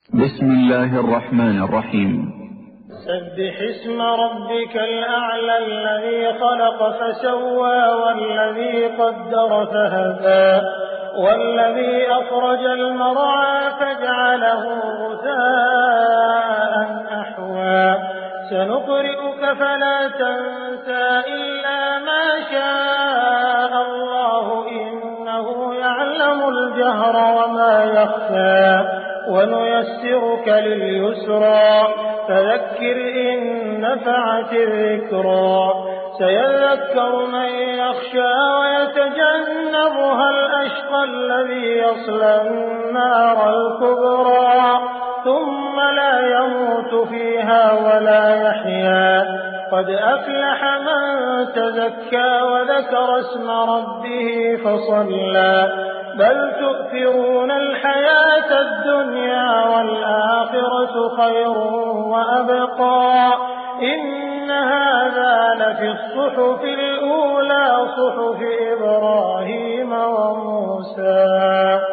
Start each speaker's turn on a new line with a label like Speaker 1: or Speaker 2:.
Speaker 1: بسم الله الرحمن الرحيم.
Speaker 2: سبح اسم ربك الأعلى الذي خلق فسوى والذي قدر فهدى والذي أخرج المرعى فجعله غثاء أحوى سنقرئك فلا تنسى إلا ما شاء الله إنه يعلم الجهر وما يخفى ونيسرك لليسرى فذكر إن نفعت الذكرى سيذكر من يخشى ويتجنبها الأشقى الذي يصلى النار الكبرى ثم لا يموت فيها ولا يحيا قد أفلح من تزكى وذكر اسم ربه فصلى بل تؤثرون الحياة الدنيا والآخرة خير وأبقى إن هذا لفي الصحف الأولى صحف